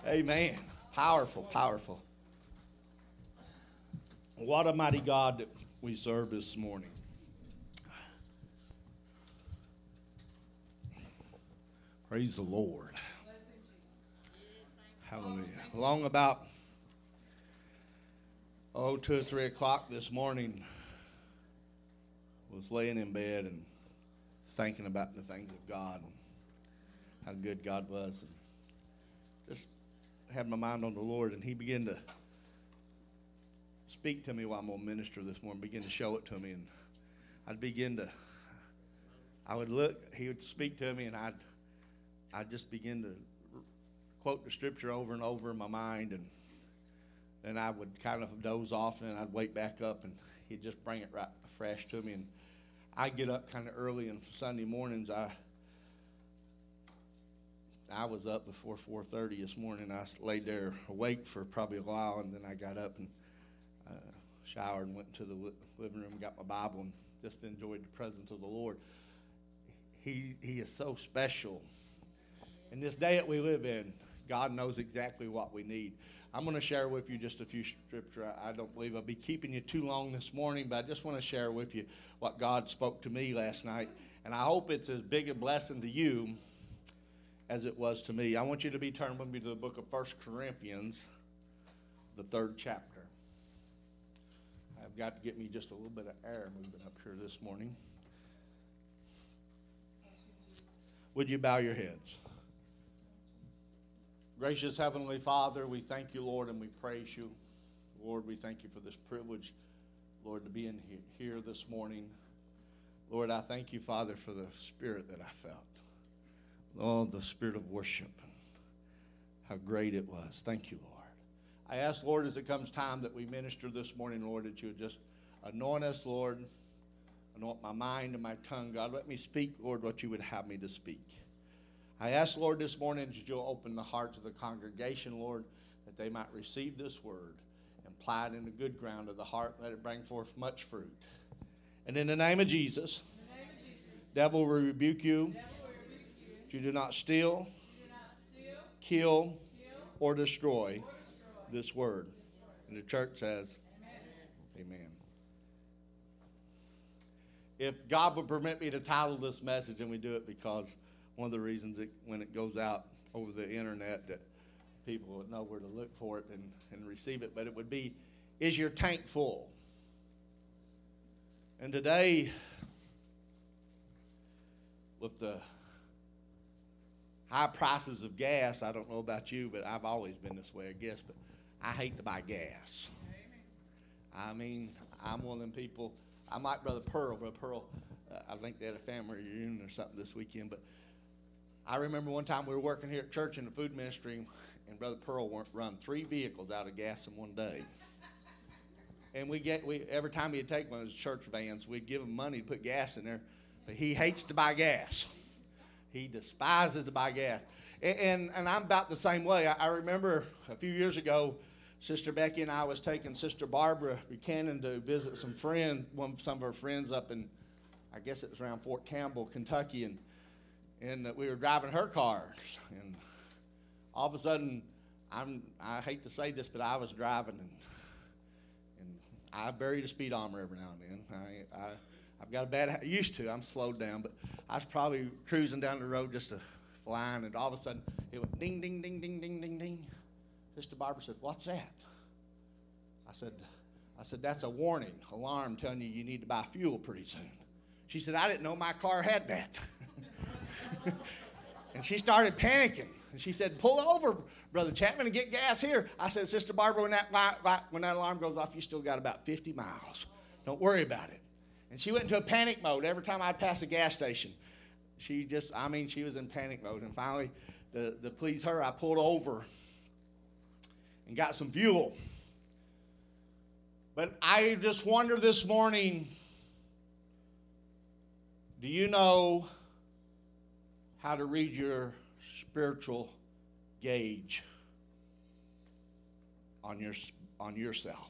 Amen. Powerful, powerful. What a mighty God that we serve this morning. Praise the Lord. Hallelujah. Along about 2 or 3 o'clock this morning, was laying in bed and thinking about the things of God and how good God was, and just had my mind on the Lord, and He began to speak to me while I'm going to minister this morning, begin to show it to me, and I would look, He would speak to me, and I'd just begin to quote the scripture over and over in my mind, and then I would kind of doze off, and then I'd wake back up, and He'd just bring it right fresh to me. And I get up kind of early, and Sunday mornings I was up before 4:30 this morning. I laid there awake for probably a while, and then I got up and showered and went into the living room and got my Bible and just enjoyed the presence of the Lord. He is so special. In this day that we live in, God knows exactly what we need. I'm going to share with you just a few scripture. I don't believe I'll be keeping you too long this morning, but I just want to share with you what God spoke to me last night. And I hope it's as big a blessing to you as it was to me. I want you to be turned with me to the book of 1 Corinthians, the 3rd chapter. I've got to get me just a little bit of air moving up here this morning. Would you bow your heads? Gracious Heavenly Father, we thank you, Lord, and we praise you. Lord, we thank you for this privilege, Lord, to be in here this morning. Lord, I thank you, Father, for the spirit that I felt. Oh, the spirit of worship. How great it was. Thank you, Lord. I ask, Lord, as it comes time that we minister this morning, Lord, that you would just anoint us, Lord. Anoint my mind and my tongue. God, let me speak, Lord, what you would have me to speak. I ask, Lord, this morning that you'll open the hearts of the congregation, Lord, that they might receive this word and apply it in the good ground of the heart. Let it bring forth much fruit. And in the name of Jesus, devil will rebuke you. You do not steal, kill, or destroy this word. And the church says, Amen. If God would permit me to title this message, and we do it because one of the reasons when it goes out over the internet that people would know where to look for it and receive it, but it would be, is your tank full? And today, with the high prices of gas, I don't know about you, but I've always been this way, I guess, but I hate to buy gas. I mean, I'm one of them people, I'm like Brother Pearl. Brother Pearl, I think they had a family reunion or something this weekend, but I remember one time we were working here at church in the food ministry, and Brother Pearl run 3 vehicles out of gas in one day. And we every time he'd take one of his church vans, we'd give him money to put gas in there, but he hates to buy gas. He despises to buy gas. And I'm about the same way. I remember a few years ago, Sister Becky and I was taking Sister Barbara Buchanan to visit some of her friends up in, I guess it was around Fort Campbell, Kentucky, and we were driving her car, and all of a sudden, I hate to say this, but I was driving, and I buried a speedometer every now and then. I've got a bad, used to, I'm slowed down, but I was probably cruising down the road just flying, and all of a sudden, it went ding, ding, ding, ding, ding, ding, ding. Sister Barbara said, "What's that?" I said, "That's a warning, alarm telling you need to buy fuel pretty soon." She said, "I didn't know my car had that." And she started panicking. And she said, "Pull over, Brother Chapman, and get gas here." I said, "Sister Barbara, when that alarm goes off, you still got about 50 miles. Don't worry about it." And she went into a panic mode every time I'd pass a gas station. She was in panic mode. And finally, to please her, I pulled over and got some fuel. But I just wonder this morning, do you know how to read your spiritual gauge on yourself?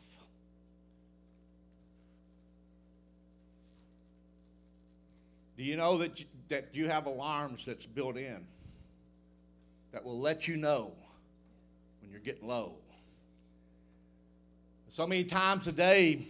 Do you know that you have alarms that's built in that will let you know you're getting low. So many times a day,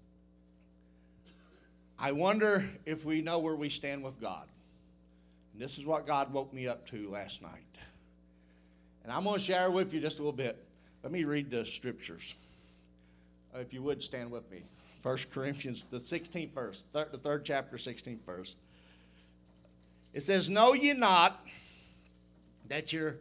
I wonder if we know where we stand with God. And this is what God woke me up to last night. And I'm going to share with you just a little bit. Let me read the scriptures. If you would, stand with me. 1 Corinthians, the 16th verse, the 3rd chapter, 16th verse. It says, know ye not that you're,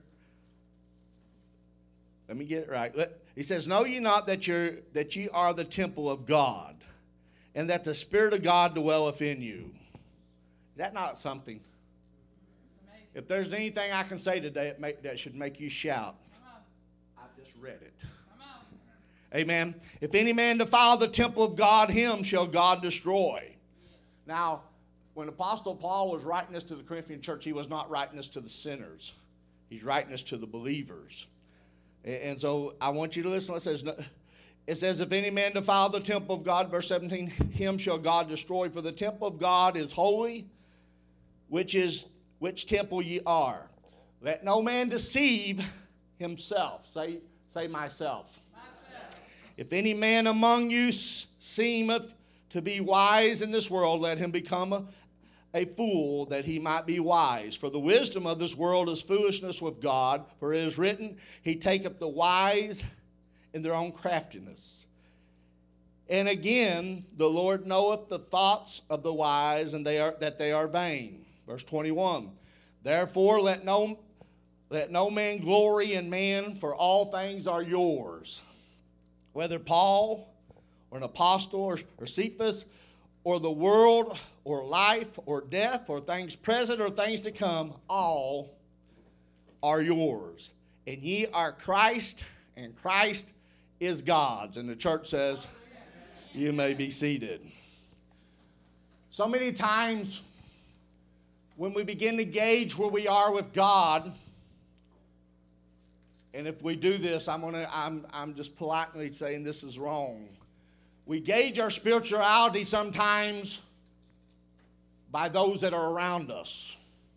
let me get it right. He says, know ye not that ye are the temple of God, and that the Spirit of God dwelleth in you. Is that not something? Amazing. If there's anything I can say today that should make you shout, I've just read it. Amen. If any man defile the temple of God, him shall God destroy. Now, when Apostle Paul was writing this to the Corinthian church, he was not writing this to the sinners. He's writing this to the believers. And so I want you to listen. It says, if any man defile the temple of God, verse 17, him shall God destroy. For the temple of God is holy, which temple ye are. Let no man deceive himself. Say myself. If any man among you seemeth to be wise in this world, let him become a fool, that he might be wise. For the wisdom of this world is foolishness with God. For it is written, he taketh the wise in their own craftiness. And again, the Lord knoweth the thoughts of the wise, and that they are vain. Verse 21. Therefore let no man glory in man, for all things are yours. Whether Paul or an apostle or Cephas or the world or life or death or things present or things to come, all are yours. And ye are Christ, and Christ is God's. And the church says, you may be seated. So many times when we begin to gauge where we are with God, and if we do this, I'm just politely saying this is wrong. We gauge our spirituality sometimes by those that are around us.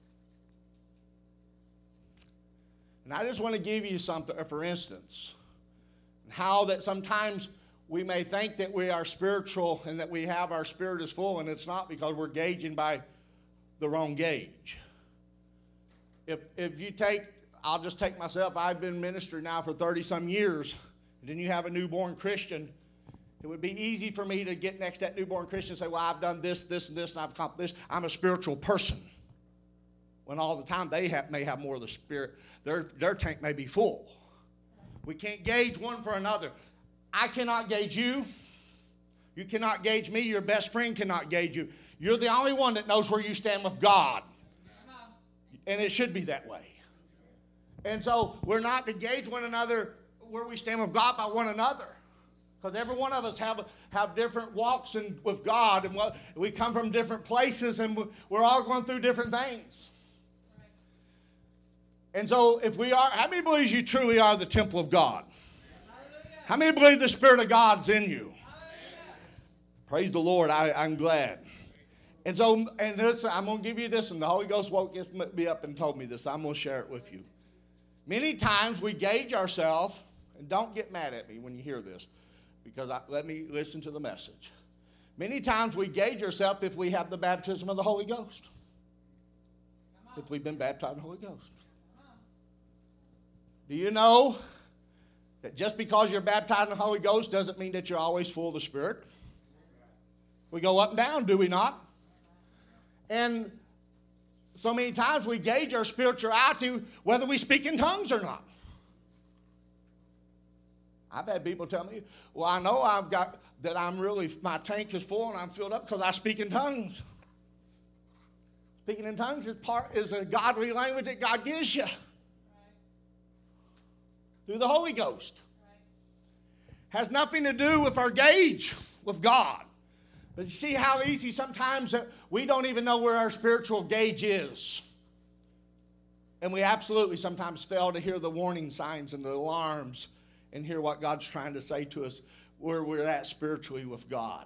And I just want to give you something, for instance, how that sometimes we may think that we are spiritual and that we have our spirit is full, and it's not, because we're gauging by the wrong gauge. If you take, I'll just take myself, I've been ministering now for 30-some years, and then you have a newborn Christian. It would be easy for me to get next to that newborn Christian and say, well, I've done this, this, and this, and I've accomplished this. I'm a spiritual person. When all the time they may have more of the Spirit. Their tank may be full. We can't gauge one for another. I cannot gauge you. You cannot gauge me. Your best friend cannot gauge you. You're the only one that knows where you stand with God. And it should be that way. And so we're not to gauge one another where we stand with God by one another. Because every one of us have different walks with God, and we come from different places, and we're all going through different things. Right. And so if we are, how many believe you truly are the temple of God? Hallelujah. How many believe the Spirit of God's in you? Hallelujah. Praise the Lord, I'm glad. And so, and this, I'm going to give you this, and the Holy Ghost woke me up and told me this. I'm going to share it with you. Many times we gauge ourselves, and don't get mad at me when you hear this, because let me listen to the message. Many times we gauge ourselves if we have the baptism of the Holy Ghost. If we've been baptized in the Holy Ghost. Do you know that just because you're baptized in the Holy Ghost doesn't mean that you're always full of the Spirit? We go up and down, do we not? And so many times we gauge our spirituality whether we speak in tongues or not. I've had people tell me, well, I know my tank is full and I'm filled up because I speak in tongues. Speaking in tongues is a godly language that God gives you. Right. Through the Holy Ghost. Right. Has nothing to do with our gauge with God. But you see how easy sometimes that we don't even know where our spiritual gauge is. And we absolutely sometimes fail to hear the warning signs and the alarms and hear what God's trying to say to us where we're at spiritually with God.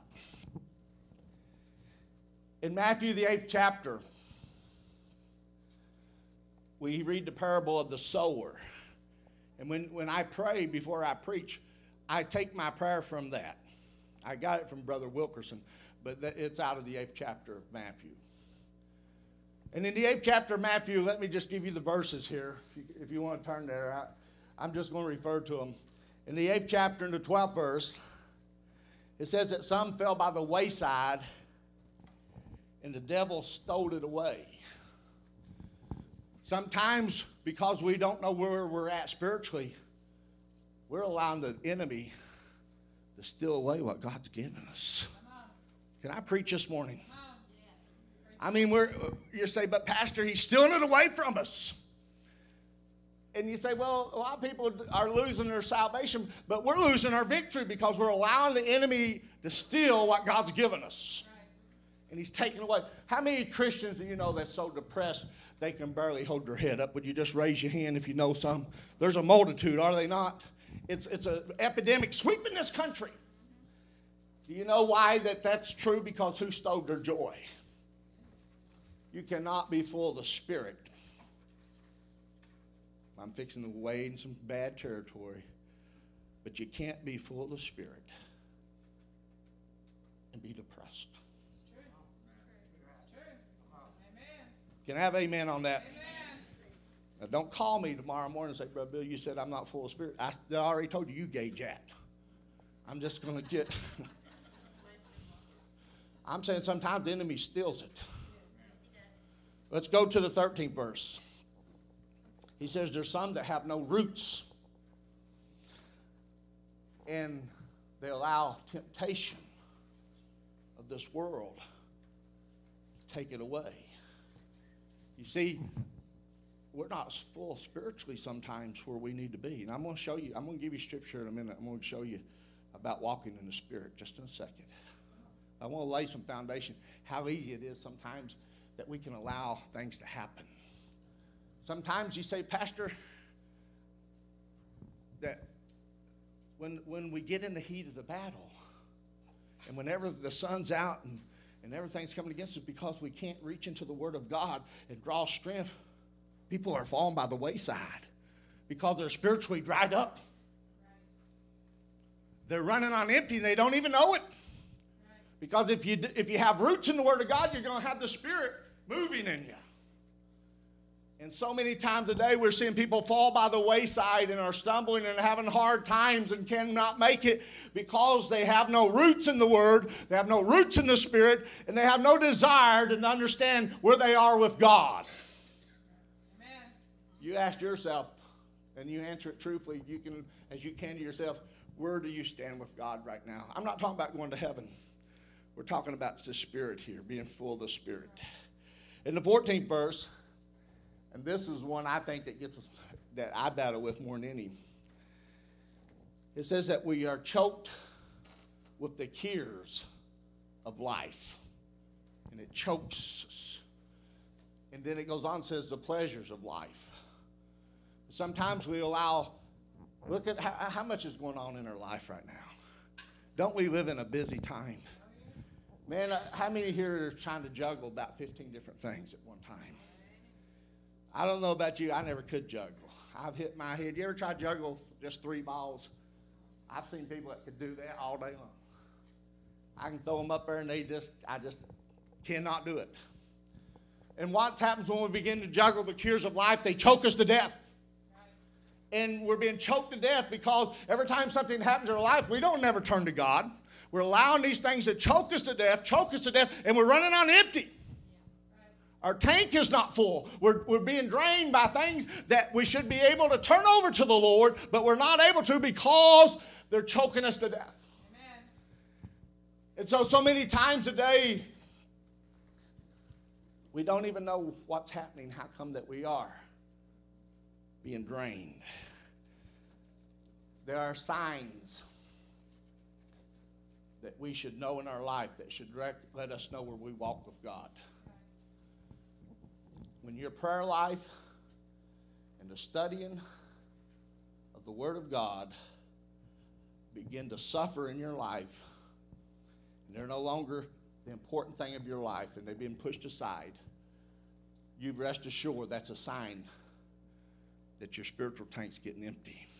In Matthew, the 8th chapter, we read the parable of the sower. And when I pray before I preach, I take my prayer from that. I got it from Brother Wilkerson, but it's out of the 8th chapter of Matthew. And in the 8th chapter of Matthew, let me just give you the verses here. If you want to turn there, I'm just going to refer to them. In the 8th chapter, in the 12th verse, it says that some fell by the wayside, and the devil stole it away. Sometimes, because we don't know where we're at spiritually, we're allowing the enemy to steal away what God's given us. Can I preach this morning? I mean, you say, but Pastor, he's stealing it away from us. And you say, well, a lot of people are losing their salvation, but we're losing our victory because we're allowing the enemy to steal what God's given us. And he's taking away. How many Christians do you know that's so depressed they can barely hold their head up? Would you just raise your hand if you know some? There's a multitude, are they not? It's an epidemic sweeping this country. Do you know why that's true? Because who stole their joy? You cannot be full of the Spirit. I'm fixing to wade in some bad territory. But you can't be full of the Spirit and be depressed. Can I have amen on that? Amen. Now, don't call me tomorrow morning and say, Brother Bill, you said I'm not full of Spirit. I already told you gauge that. I'm just going to get... I'm saying sometimes the enemy steals it. Let's go to the 13th verse. He says there's some that have no roots. And they allow temptation of this world to take it away. You see, we're not full spiritually sometimes where we need to be. And I'm going to show you, I'm going to give you scripture in a minute. I'm going to show you about walking in the Spirit just in a second. I want to lay some foundation, how easy it is sometimes that we can allow things to happen. Sometimes you say, Pastor, that when we get in the heat of the battle, and whenever the sun's out and everything's coming against us because we can't reach into the Word of God and draw strength, people are falling by the wayside because they're spiritually dried up. They're running on empty and they don't even know it. Because if you have roots in the Word of God, you're going to have the Spirit moving in you. And so many times today we're seeing people fall by the wayside and are stumbling and having hard times and cannot make it because they have no roots in the Word, they have no roots in the Spirit, and they have no desire to understand where they are with God. Amen. You ask yourself, and you answer it truthfully, you can, as you can to yourself, where do you stand with God right now? I'm not talking about going to heaven. We're talking about the Spirit here, being full of the Spirit. In the 14th verse, and this is one I think that I battle with more than any. It says that we are choked with the cares of life. And it chokes us. And then it goes on and says the pleasures of life. Sometimes we allow, look at how much is going on in our life right now. Don't we live in a busy time? Man, how many here are trying to juggle about 15 different things at one time? I don't know about you. I never could juggle. I've hit my head. You ever try to juggle just 3 balls? I've seen people that could do that all day long. I can throw them up there, and I just cannot do it. And what happens when we begin to juggle the cares of life? They choke us to death. And we're being choked to death because every time something happens in our life, we don't never turn to God. We're allowing these things to choke us to death, and we're running on empty. Our tank is not full. We're being drained by things that we should be able to turn over to the Lord, but we're not able to because they're choking us to death. Amen. And so many times a day, we don't even know what's happening. How come that we are being drained? There are signs that we should know in our life that should let us know where we walk with God. When your prayer life and the studying of the Word of God begin to suffer in your life, and they're no longer the important thing of your life, and they've been pushed aside, you rest assured that's a sign that your spiritual tank's getting empty.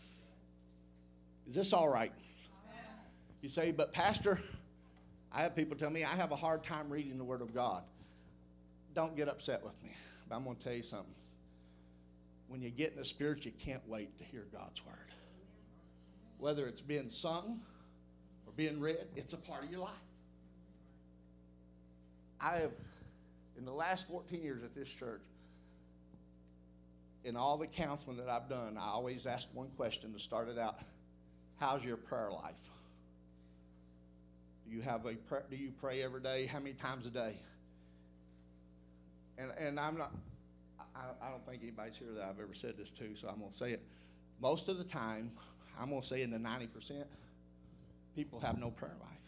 Is this all right? You say, but Pastor, I have people tell me I have a hard time reading the Word of God. Don't get upset with me, but I'm going to tell you something. When you get in the Spirit, you can't wait to hear God's Word. Whether it's being sung or being read, it's a part of your life. I have, in the last 14 years at this church, in all the counseling that I've done, I always ask one question to start it out. How's your prayer life? Do you pray every day? How many times a day? And I don't think anybody's here that I've ever said this to, so I'm going to say it. Most of the time, I'm going to say in the 90%, people have no prayer life.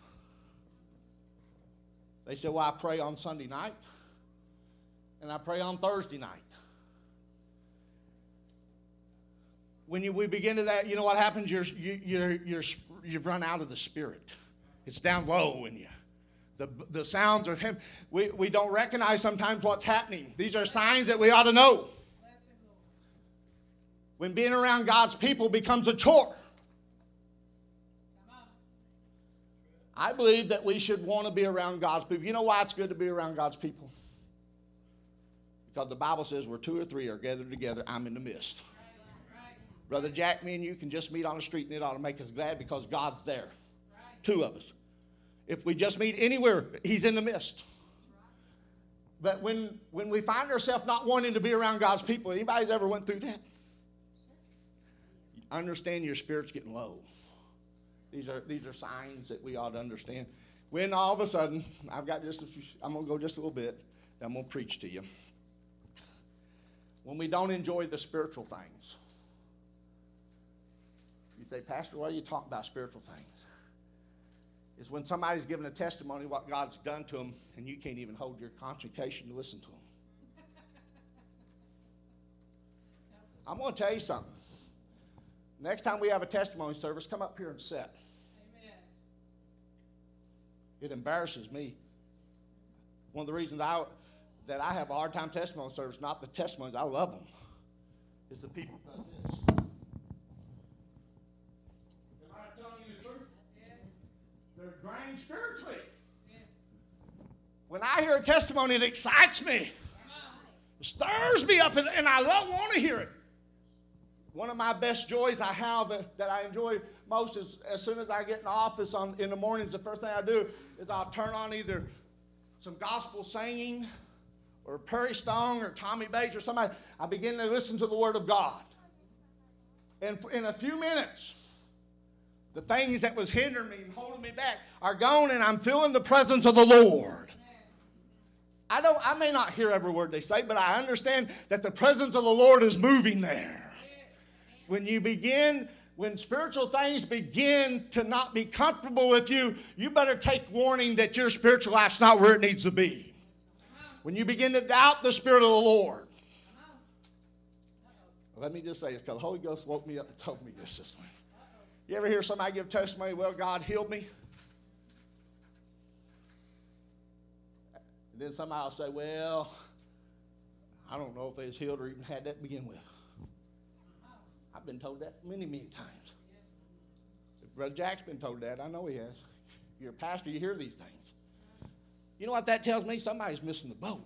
They say, well, I pray on Sunday night, and I pray on Thursday night. When we begin to that, you know what happens? You've run out of the Spirit. It's down low in you. The sounds are him. We don't recognize sometimes what's happening. These are signs that we ought to know. When being around God's people becomes a chore. I believe that we should want to be around God's people. You know why it's good to be around God's people? Because the Bible says where two or three are gathered together, I'm in the midst. Brother Jack, me and you can just meet on the street and it ought to make us glad because God's there. Two of us. If we just meet anywhere, He's in the midst. But when we find ourselves not wanting to be around God's people, anybody's ever went through that? Understand your spirit's getting low. These are signs that we ought to understand. When all of a sudden, I'm going to go just a little bit, then I'm going to preach to you. When we don't enjoy the spiritual things. You say, Pastor, why do you talk about spiritual things? It's when somebody's giving a testimony of what God's done to them, and you can't even hold your concentration to listen to them. I'm going to tell you something. Next time we have a testimony service, come up here and sit. Amen. It embarrasses me. One of the reasons that I have a hard time testimony service, not the testimonies, I love them, is the people who does this. Am I telling you the truth? Yes. They're drained spiritually. Yes. When I hear a testimony, it excites me. It stirs me up, and I want to hear it. One of my best joys I have that I enjoy most is as soon as I get in the office in the mornings, the first thing I do is I'll turn on either some gospel singing or Perry Stone or Tommy Bates or somebody. I begin to listen to the Word of God. And in a few minutes, the things that was hindering me and holding me back are gone, and I'm feeling the presence of the Lord. I may not hear every word they say, but I understand that the presence of the Lord is moving there. When spiritual things begin to not be comfortable with you, you better take warning that your spiritual life's not where it needs to be. When you begin to doubt the Spirit of the Lord. Let me just say this, because the Holy Ghost woke me up and told me this morning. You ever hear somebody give testimony, well, God healed me? And then somebody will say, well, I don't know if they was healed or even had that to begin with. I've been told that many, many times. Brother Jack's been told that. I know he has. You're a pastor, you hear these things. You know what that tells me? Somebody's missing the boat.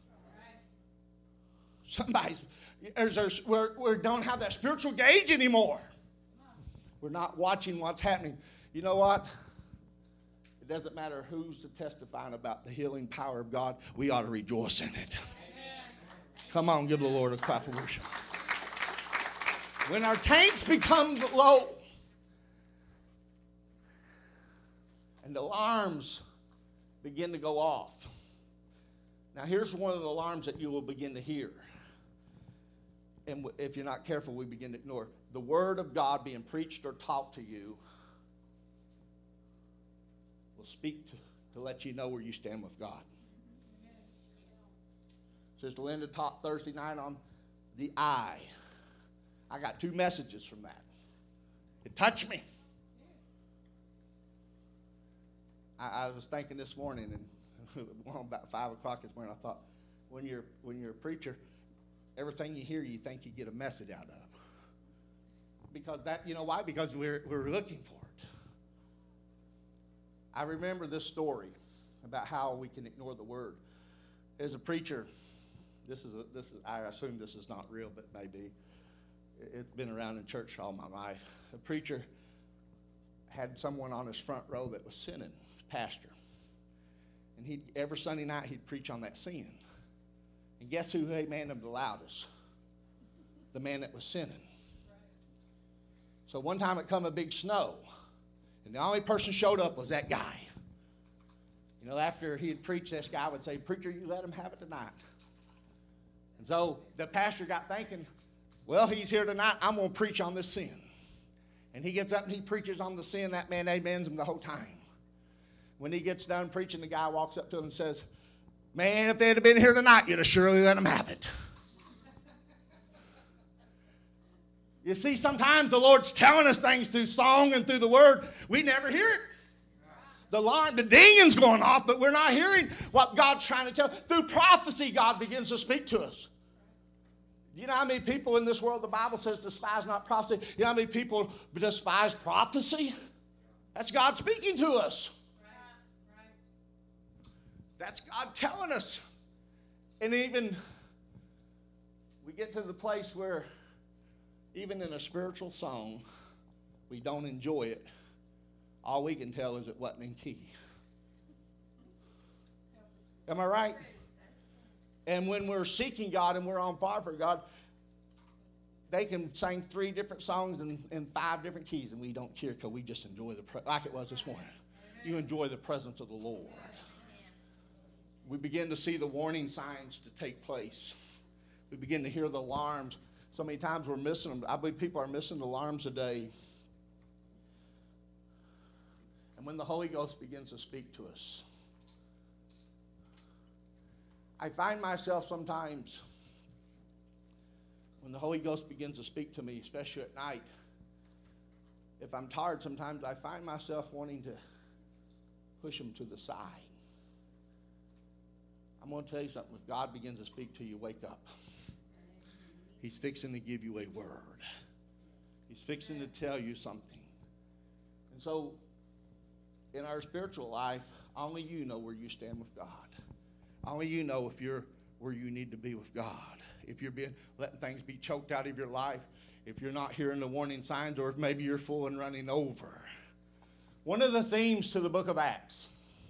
We don't have that spiritual gauge anymore. We're not watching what's happening. You know what? It doesn't matter who's testifying about the healing power of God. We ought to rejoice in it. Amen. Come on, give the Lord a clap of worship. When our tanks become low and the alarms begin to go off. Now, here's one of the alarms that you will begin to hear. And if you're not careful, we begin to ignore. The Word of God being preached or taught to you will speak to let you know where you stand with God. Sister Linda taught Thursday night on the eye. I got 2 messages from that. It touched me. I was thinking this morning, and about 5 o'clock this morning, I thought, when you're a preacher, everything you hear, you think you get a message out of. Because that, you know why? Because we're looking for it. I remember this story about how we can ignore the word. There's a preacher. I assume this is not real, but maybe. It's been around in church all my life. A preacher had someone on his front row that was sinning, pastor. And every Sunday night he'd preach on that sin. And guess who amen him the loudest? The man that was sinning. So one time it come a big snow, and the only person showed up was that guy. You know, after he had preached, this guy would say, "Preacher, you let him have it tonight." And so the pastor got thinking, well, he's here tonight. I'm going to preach on this sin. And he gets up and he preaches on the sin. That man amens him the whole time. When he gets done preaching, the guy walks up to him and says, "Man, if they'd have been here tonight, you'd have surely let them have it." You see, sometimes the Lord's telling us things through song and through the word. We never hear it. The dinging's going off, but we're not hearing what God's trying to tell. Through prophecy, God begins to speak to us. You know how many people in this world, the Bible says, despise not prophecy? You know how many people despise prophecy? That's God speaking to us. That's God telling us. And even we get to the place where even in a spiritual song, we don't enjoy it. All we can tell is it wasn't in key. Am I right? And when we're seeking God and we're on fire for God, they can sing 3 different songs in 5 different keys, and we don't care because we just enjoy like it was this morning. You enjoy the presence of the Lord. We begin to see the warning signs to take place. We begin to hear the alarms. So many times we're missing them. I believe people are missing the alarms today. And when the Holy Ghost begins to speak to us, I find myself sometimes, when the Holy Ghost begins to speak to me, especially at night, if I'm tired sometimes, I find myself wanting to push him to the side. I'm going to tell you something. If God begins to speak to you, wake up. He's fixing to give you a word. He's fixing to tell you something. And so, in our spiritual life, only you know where you stand with God. Only you know if you're where you need to be with God. If you're letting things be choked out of your life, if you're not hearing the warning signs, or if maybe you're full and running over. One of the themes to the book of Acts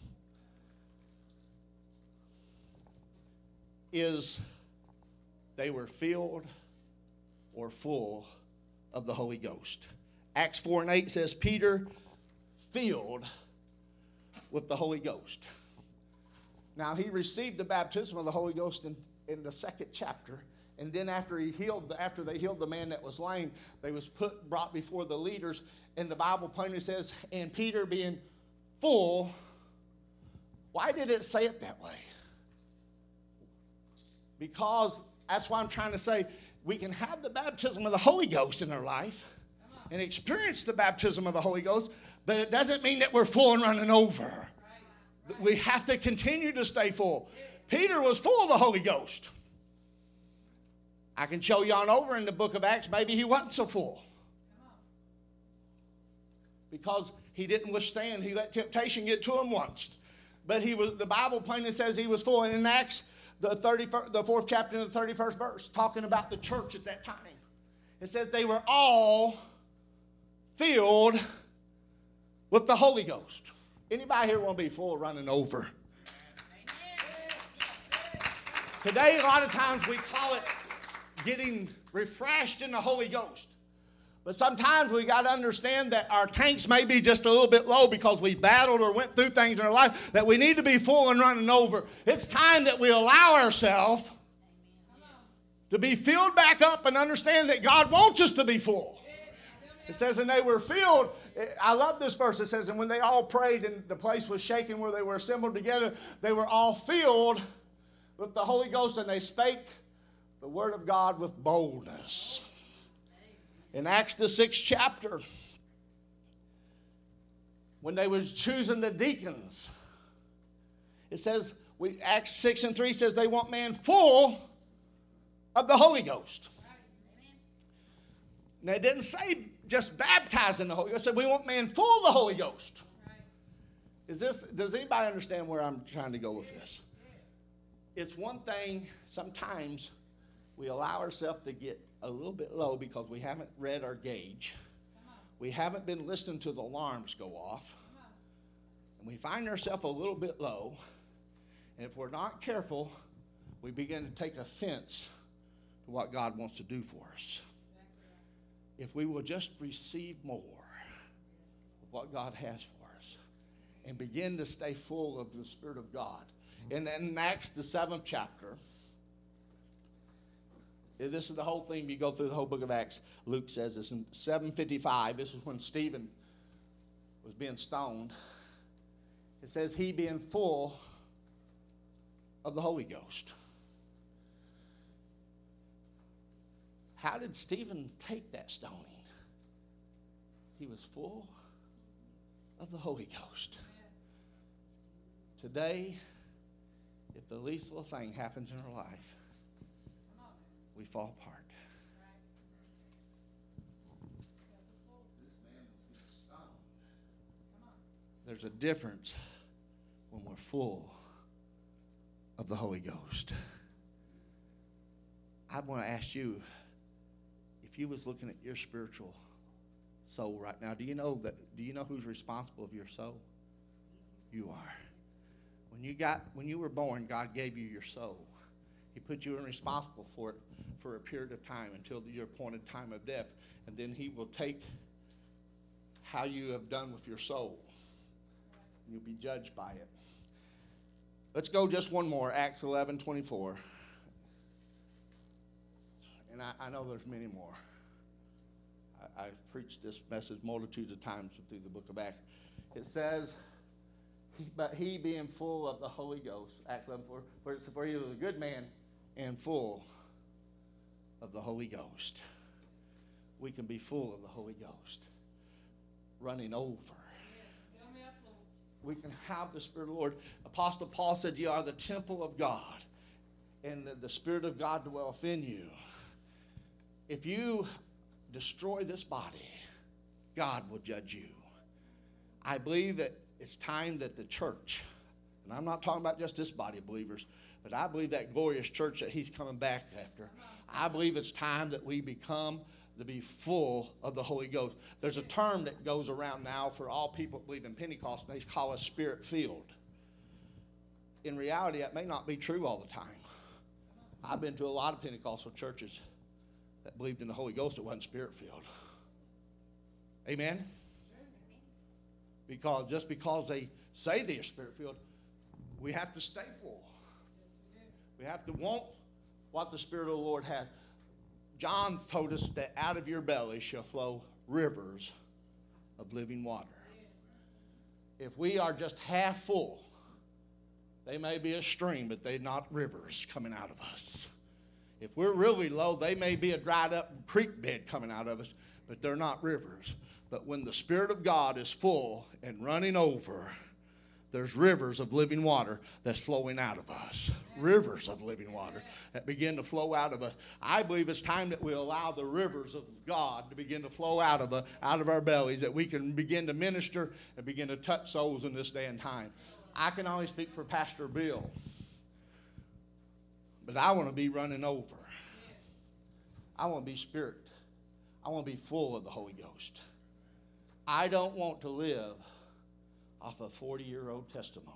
is they were filled or full of the Holy Ghost. Acts 4:8 says, Peter filled with the Holy Ghost. Now, he received the baptism of the Holy Ghost in the 2nd chapter. And then after they healed the man that was lame, they was brought before the leaders. And the Bible plainly says, and Peter being full. Why did it say it that way? Because that's why I'm trying to say we can have the baptism of the Holy Ghost in our life and experience the baptism of the Holy Ghost, but it doesn't mean that we're full and running over. Right. We have to continue to stay full. Peter was full of the Holy Ghost. I can show you on over in the book of Acts, maybe he wasn't so full. Because he didn't withstand. He let temptation get to him once. But the Bible plainly says he was full. And in Acts, the 4th chapter and the 31st verse, talking about the church at that time, it says they were all filled with the Holy Ghost. Anybody here want to be full running over? Today, a lot of times we call it getting refreshed in the Holy Ghost. But sometimes we got to understand that our tanks may be just a little bit low because we battled or went through things in our life that we need to be full and running over. It's time that we allow ourselves to be filled back up and understand that God wants us to be full. It says, and they were filled. I love this verse. It says, and when they all prayed and the place was shaken where they were assembled together, they were all filled with the Holy Ghost, and they spake the word of God with boldness. In Acts the 6th chapter, when they was choosing the deacons, it says, Acts 6:3 says they want man full of the Holy Ghost. Now it didn't say just baptized in the Holy Ghost. I said we want men full of the Holy Ghost. Does anybody understand where I'm trying to go with this? It's one thing, sometimes we allow ourselves to get a little bit low because we haven't read our gauge. We haven't been listening to the alarms go off. And we find ourselves a little bit low. And if we're not careful, we begin to take offense to what God wants to do for us. If we will just receive more of what God has for us and begin to stay full of the Spirit of God. And then Acts, the 7th chapter, this is the whole thing. You go through the whole book of Acts. Luke says this in 7:55. This is when Stephen was being stoned. It says, he being full of the Holy Ghost. How did Stephen take that stoning? He was full of the Holy Ghost. Today, if the least little thing happens in our life, we fall apart. This man was stoned. There's a difference when we're full of the Holy Ghost. I want to ask you, if you was looking at your spiritual soul right now, do you know who's responsible of your soul? You are. When you were born, God gave you your soul. He put you in responsible for it for a period of time until your appointed time of death. And then he will take how you have done with your soul. You'll be judged by it. Let's go just one more, Acts 11:24. And I know there's many more. I've preached this message multitudes of times through the book of Acts. It says, but he being full of the Holy Ghost, Acts 11:4, for he was a good man and full of the Holy Ghost. We can be full of the Holy Ghost, running over. We can have the Spirit of the Lord. Apostle Paul said, you are the temple of God, and the Spirit of God dwelleth in you. If you destroy this body, God will judge you. I believe that it's time that the church, and I'm not talking about just this body of believers, but I believe that glorious church that he's coming back after, I believe it's time that we become to be full of the Holy Ghost. There's a term that goes around now for all people that believe in Pentecost, and they call us Spirit-filled. In reality, that may not be true all the time. I've been to a lot of Pentecostal churches that believed in the Holy Ghost that wasn't Spirit-filled. Amen? Just because they say they are Spirit-filled, we have to stay full. We have to want what the Spirit of the Lord has. John told us that out of your belly shall flow rivers of living water. If we are just half full, they may be a stream, but they're not rivers coming out of us. If we're really low, they may be a dried up creek bed coming out of us, but they're not rivers. But when the Spirit of God is full and running over, there's rivers of living water that's flowing out of us. Rivers of living water that begin to flow out of us. I believe it's time that we allow the rivers of God to begin to flow out of our bellies, that we can begin to minister and begin to touch souls in this day and time. I can only speak for Pastor Bill, but I want to be running over. I want to be spirit. I want to be full of the Holy Ghost. I don't want to live off a 40-year-old testimony.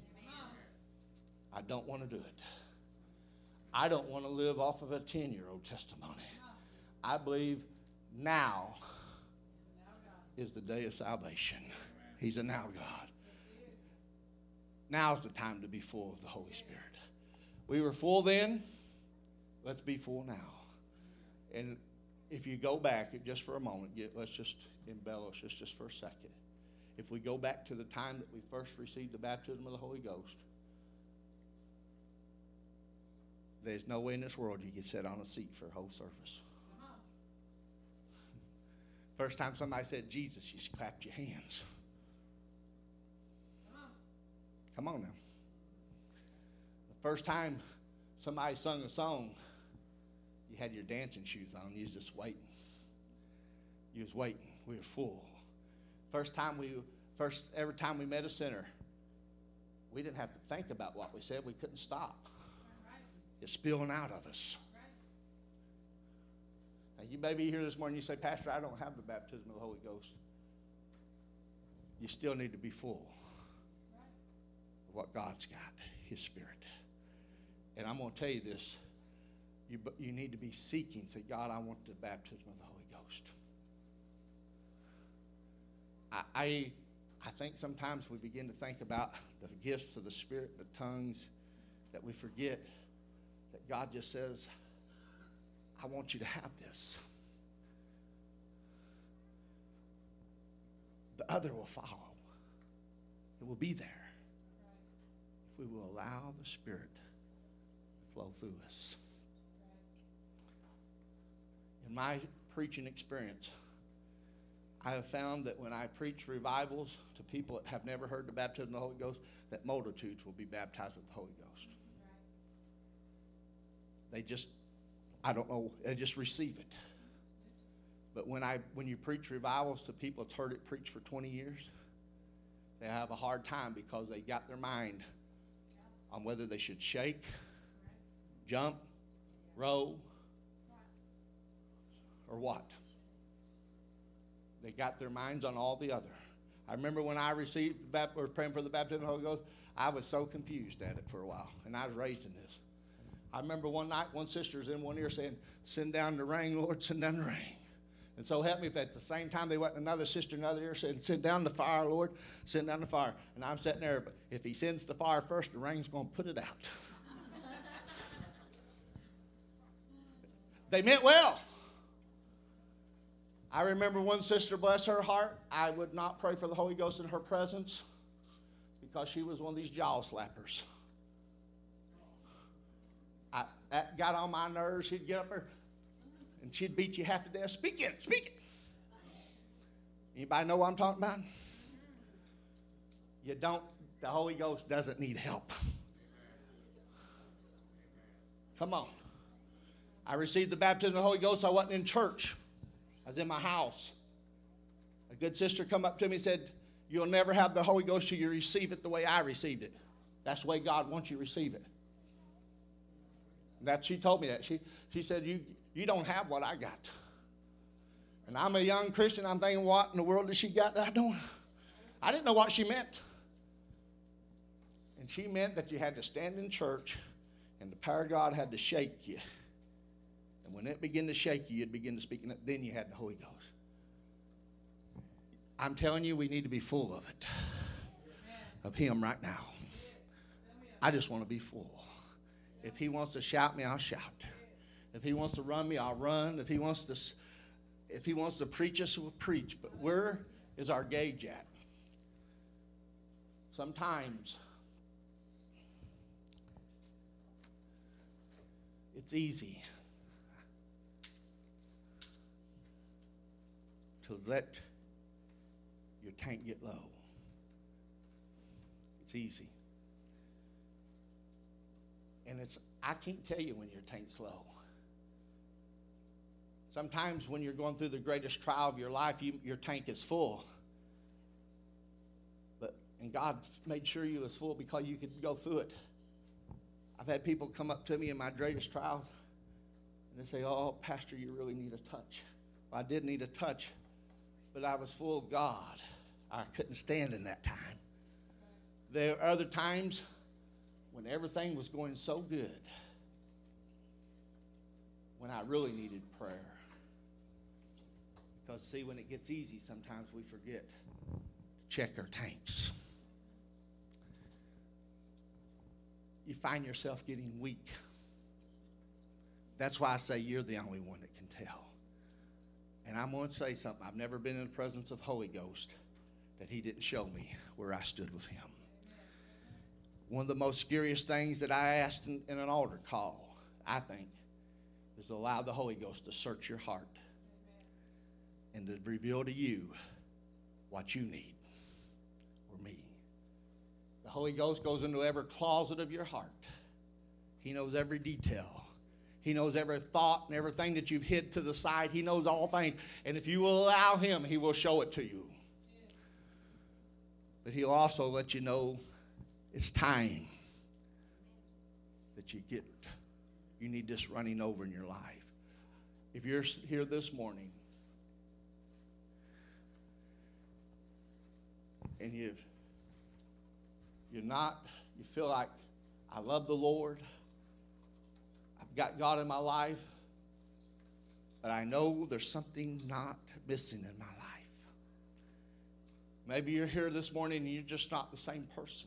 I don't want to do it. I don't want to live off of a 10-year-old testimony. I believe now is the day of salvation. He's a now God. Now's the time to be full of the Holy Spirit. We were full then. Let's be full now. And if you go back just for a moment, let's just embellish this just for a second. If we go back to the time that we first received the baptism of the Holy Ghost, there's no way in this world you could sit on a seat for a whole service. First time somebody said Jesus, you clapped your hands. Come on now. The first time somebody sung a song, you had your dancing shoes on. You was just waiting. You was waiting. We were full. Every time we met a sinner, we didn't have to think about what we said. We couldn't stop. It's spilling out of us. Now, you may be here this morning and you say, Pastor, I don't have the baptism of the Holy Ghost. You still need to be full of what God's got, His Spirit. And I'm going to tell you this. You need to be seeking. Say, God, I want the baptism of the Holy Ghost. I think sometimes we begin to think about the gifts of the Spirit, the tongues, that we forget that God just says, I want you to have this. The other will follow. It will be there if we will allow the Spirit to flow through us. In my preaching experience, I have found that when I preach revivals to people that have never heard the baptism of the Holy Ghost, that multitudes will be baptized with the Holy Ghost. They just, I don't know, they just receive it. But when you preach revivals to people that's heard it preached for 20 years, they have a hard time because they got their mind on whether they should shake, jump, roll, or what. They got their minds on all the other. I remember when I received or praying for the baptism of the Holy Ghost, I was so confused at it for a while, and I was raised in this. I remember one night, one sister was in one ear saying, send down the rain, Lord, send down the rain. And so help me if at the same time they went another sister in another ear saying, send down the fire, Lord, send down the fire. And I'm sitting there, but if he sends the fire first, the rain's going to put it out. They meant well. I remember one sister, bless her heart, I would not pray for the Holy Ghost in her presence because she was one of these jaw slappers. That got on my nerves. She'd get up there and she'd beat you half to death. Speak it, speak it. Anybody know what I'm talking about? You don't, the Holy Ghost doesn't need help. Come on. I received the baptism of the Holy Ghost. I wasn't in church. I was in my house. A good sister come up to me and said, you'll never have the Holy Ghost till you receive it the way I received it. That's the way God wants you to receive it. She told me that. She said, you don't have what I got. And I'm a young Christian. I'm thinking, what in the world does she got that I didn't know what she meant. And she meant that you had to stand in church and the power of God had to shake you. And when it began to shake you, you'd begin to speak, and then you had the Holy Ghost. I'm telling you, we need to be full of it, of Him right now. I just want to be full. If He wants to shout me, I'll shout. If He wants to run me, I'll run. If He wants to preach us, we'll preach. But where is our gauge at? Sometimes it's easy to let your tank get low. It's easy. And I can't tell you when your tank's low. Sometimes when you're going through the greatest trial of your life, your tank is full. And God made sure you was full because you could go through it. I've had people come up to me in my greatest trials, and they say, oh, Pastor, you really need a touch. Well, I did need a touch, but I was full of God. I couldn't stand in that time. There are other times when everything was going so good, when I really needed prayer. Because, see, when it gets easy, sometimes we forget to check our tanks. You find yourself getting weak. That's why I say you're the only one that can tell. And I'm going to say something. I've never been in the presence of Holy Ghost that He didn't show me where I stood with Him. One of the most scariest things that I asked in an altar call, I think, is to allow the Holy Ghost to search your heart and to reveal to you what you need, or me. The Holy Ghost goes into every closet of your heart. He knows every detail. He knows every thought and everything that you've hid to the side. He knows all things. And if you will allow Him, He will show it to you. But He'll also let you know it's time that you need this running over in your life. If you're here this morning and you feel like, I love the Lord, I've got God in my life, but I know there's something not missing in my life. Maybe you're here this morning and you're just not the same person.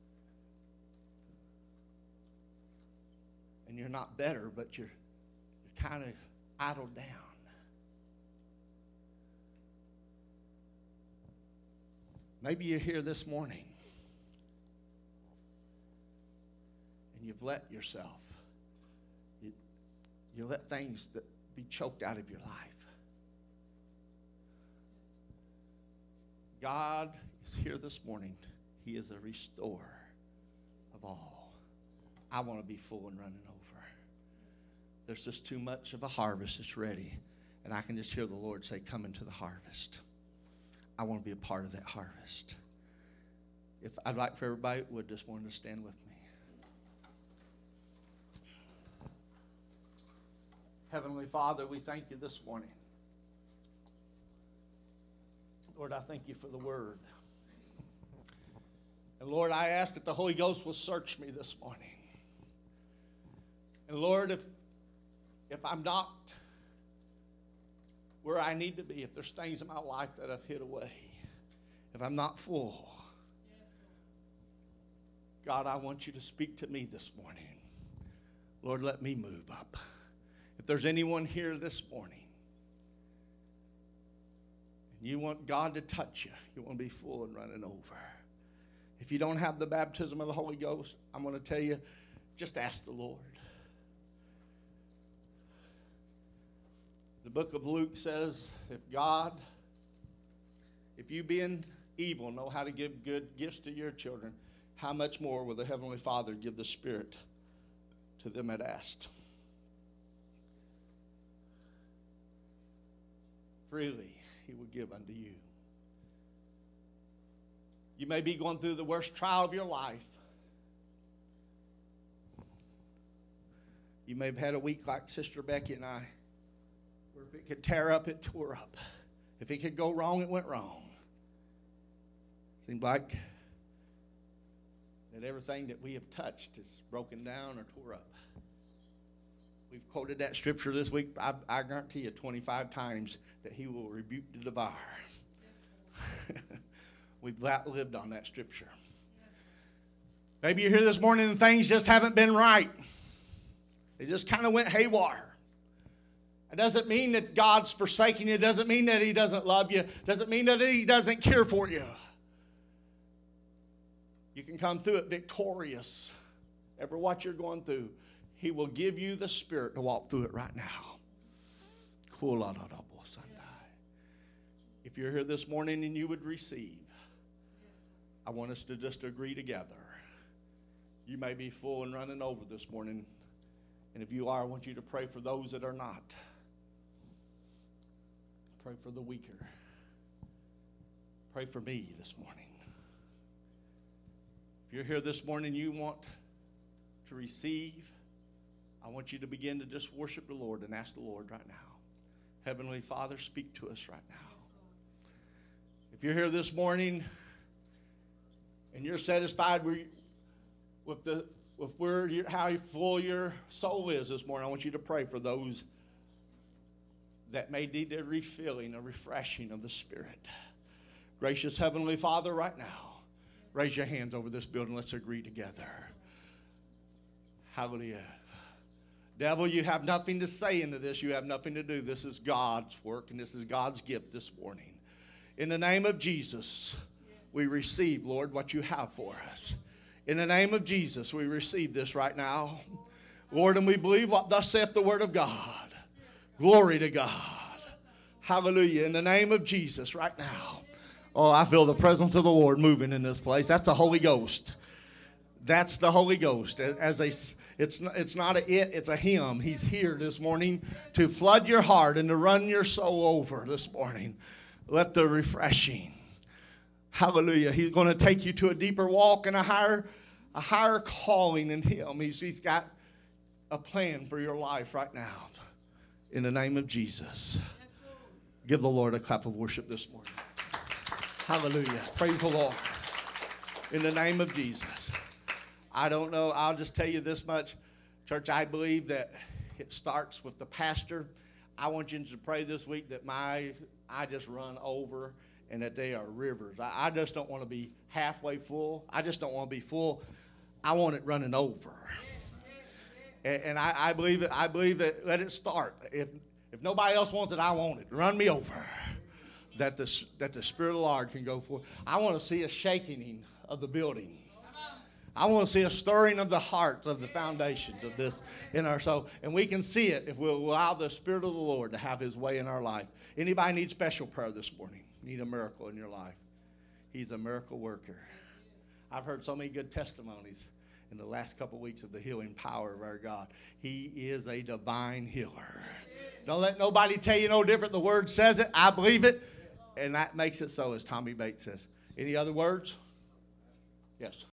And you're not better, but you're kind of idled down. Maybe you're here this morning and you've let yourself, you let things that be choked out of your life. God is here this morning. He is a restorer of all. I want to be full and running over. There's just too much of a harvest that's ready. And I can just hear the Lord say, come into the harvest. I want to be a part of that harvest. If I'd like for everybody would just want to stand with me. Heavenly Father, we thank you this morning. Lord, I thank you for the word. And Lord, I ask that the Holy Ghost will search me this morning. And Lord, if I'm not where I need to be, if there's things in my life that I've hid away, if I'm not full, God, I want you to speak to me this morning. Lord, let me move up. If there's anyone here this morning, and you want God to touch you, you want to be full and running over. If you don't have the baptism of the Holy Ghost, I'm going to tell you, just ask the Lord. The book of Luke says, if you being evil know how to give good gifts to your children, how much more will the Heavenly Father give the Spirit to them that asked? Freely He will give unto you. You may be going through the worst trial of your life. You may have had a week like Sister Becky and I, where if it could tear up, it tore up. If it could go wrong, it went wrong. Seemed like that everything that we have touched is broken down or tore up. We've quoted that scripture this week. I guarantee you 25 times that He will rebuke the devourer. We've lived on that scripture. Maybe you're here this morning and things just haven't been right. They just kind of went haywire. It doesn't mean that God's forsaking you. It doesn't mean that He doesn't love you. It doesn't mean that He doesn't care for you. You can come through it victorious. Ever what you're going through, He will give you the Spirit to walk through it right now. If you're here this morning and you would receive, I want us to just agree together. You may be full and running over this morning. And if you are, I want you to pray for those that are not. Pray for the weaker. Pray for me this morning. If you're here this morning, you want to receive, I want you to begin to just worship the Lord and ask the Lord right now. Heavenly Father, speak to us right now. If you're here this morning and you're satisfied with how full your soul is this morning, I want you to pray for those that may need a refilling, a refreshing of the Spirit. Gracious Heavenly Father, right now, raise your hands over this building. Let's agree together. Hallelujah. Devil, you have nothing to say into this. You have nothing to do. This is God's work, and this is God's gift this morning. In the name of Jesus, we receive, Lord, what you have for us. In the name of Jesus, we receive this right now. Lord, and we believe what thus saith the word of God. Glory to God. Hallelujah. In the name of Jesus right now. Oh, I feel the presence of the Lord moving in this place. That's the Holy Ghost. That's the Holy Ghost. As It's not a it, it's a him. He's here this morning to flood your heart and to run your soul over this morning. Let the refreshing, hallelujah, he's going to take you to a deeper walk and a higher calling in him. He's got a plan for your life right now. In the name of Jesus. Give the Lord a clap of worship this morning. Hallelujah. Praise the Lord. In the name of Jesus. I don't know. I'll just tell you this much. Church, I believe that it starts with the pastor. I want you to pray this week that I just run over and that they are rivers. I just don't want to be halfway full. I just don't want to be full. I want it running over. And I believe it. I believe that. Let it start. If nobody else wants it, I want it. Run me over. That the Spirit of the Lord can go forth. I want to see a shaking of the building. I want to see a stirring of the hearts of the foundations of this in our soul. And we can see it if we'll allow the Spirit of the Lord to have His way in our life. Anybody need special prayer this morning? Need a miracle in your life? He's a miracle worker. I've heard so many good testimonies in the last couple of weeks of the healing power of our God. He is a divine healer. Don't let nobody tell you no different. The Word says it. I believe it. And that makes it so, as Tommy Bates says. Any other words? Yes.